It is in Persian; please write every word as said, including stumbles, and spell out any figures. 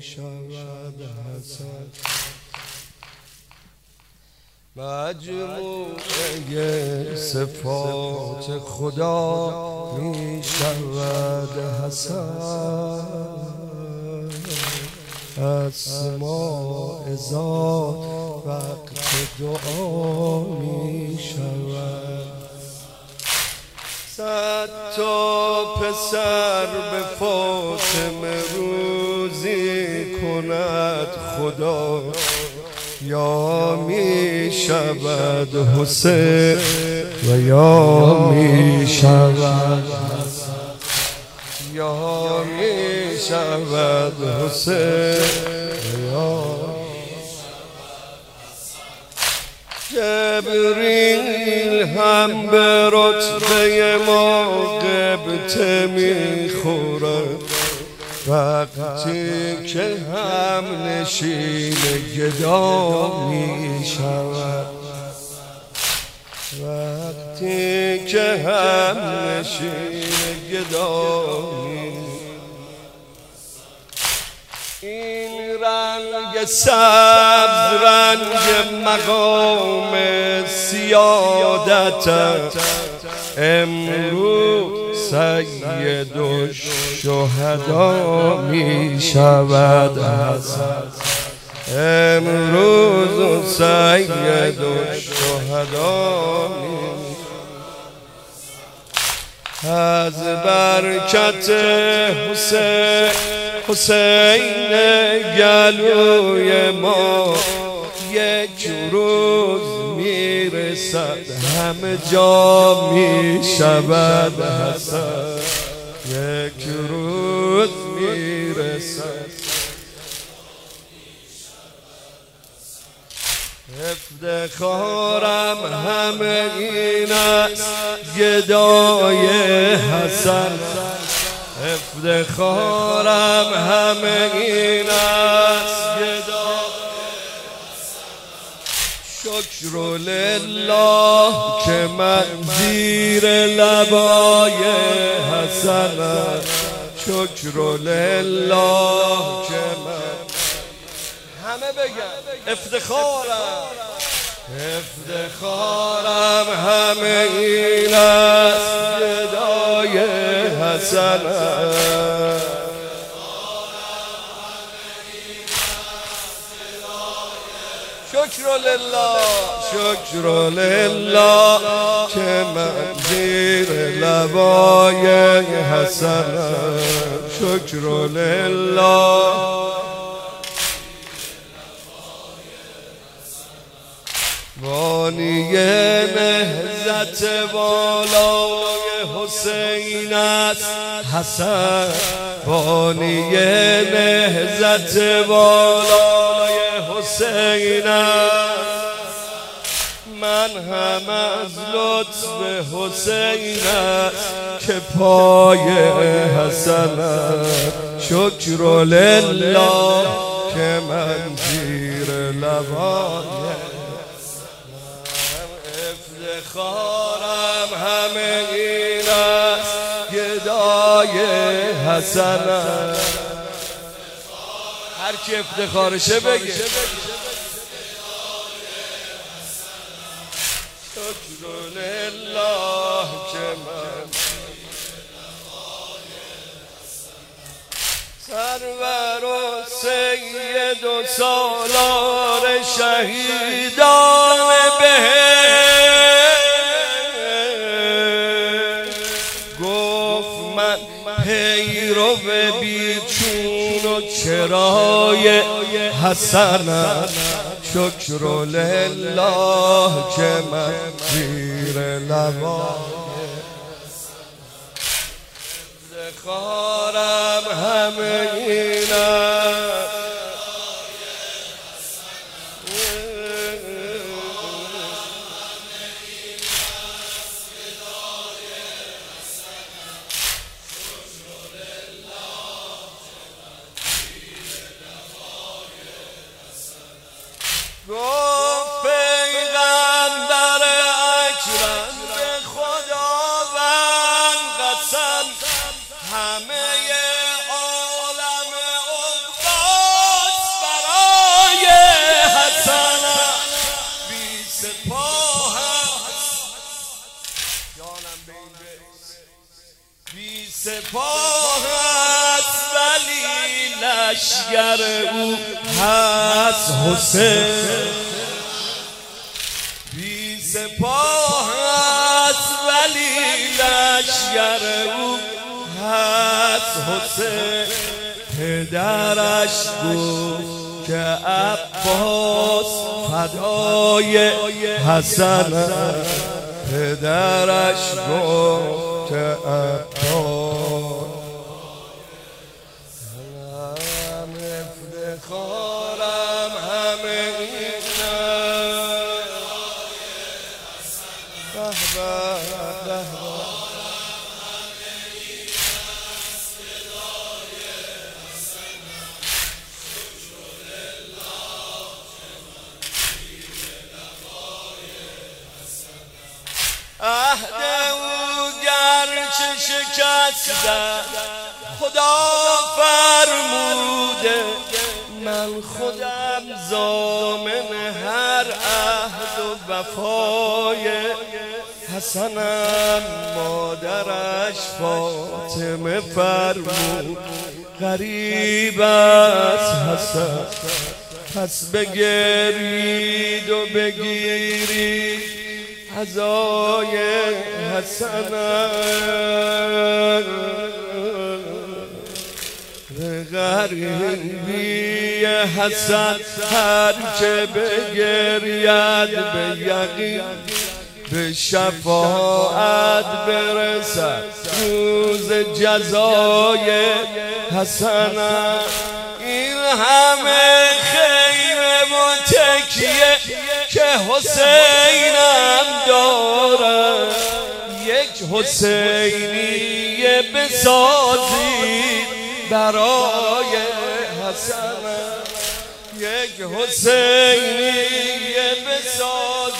شود حسن مجموعه صفات خدا می شود حسن اسماء ذات وقت دعا می شود صد تا پسر به فاطمه روزی کند خدا یا می شود حسین و یا می شود حسن یا می شود حسین یا جبریل هم به رتبه ما قبطه می خورد وقتی که هم نشین گدا می شود وقتی که هم نشین گدا می این رنگ سبز رنگ مقام سیادت امروز سید الشهدا می شود حسن امروز سید الشهدا از برکت حسین حسین گلوی ما یک روز میرسد همه جا می شود حسن یک روز میرسد افتخارم همه این است گدای حسن افتخارم همه این است گدای شکر لله که من زیر لبای حسنم شکر لله که من همه بگن افتخارم افتخارم همه این است گدای حسنم شکر لله شکر لله که من زیر لبای حسنم شکر لله بانی نهضت بالای حسین است حسن بانی نهضت بالای حسین است من هم از لطف حسین است که پای حسن شکر لله که من زیر لبای افتخارم همه این است گدای حسنم هر کی افتخارشه بگه شکر لله که من سرور و سید و سالار شهیدان بهشت گفت من پیرو بیچون و چرای حسنم شکر لله که من زیر لبای افتخارم همه این است گفت پیغمبر اکرم به خداوند قسم همه عالم عقبا لشگر او هست حسین، بی سپاه هست ولی لشگر او هست حسین. پدرش گفت که عباس فدای حسن، پدرش گفت که عباس همه افتخارم همه اینم عهد او گرچه شکستم خدا فرموده، من خودم ضامن هر عهد و وفای حسنم. مادرش فاطمه فرمود غریب است حسن، پس بگرید و بگیرید عزای حسن. غریبی حسن هر که بگرید به یقین به شفاعت برسد روز جزای حسن. این همه خیمه و تکیه که حسینم دارد، یک حسینیه بسازید برای حسن، یک حسینیه بسازید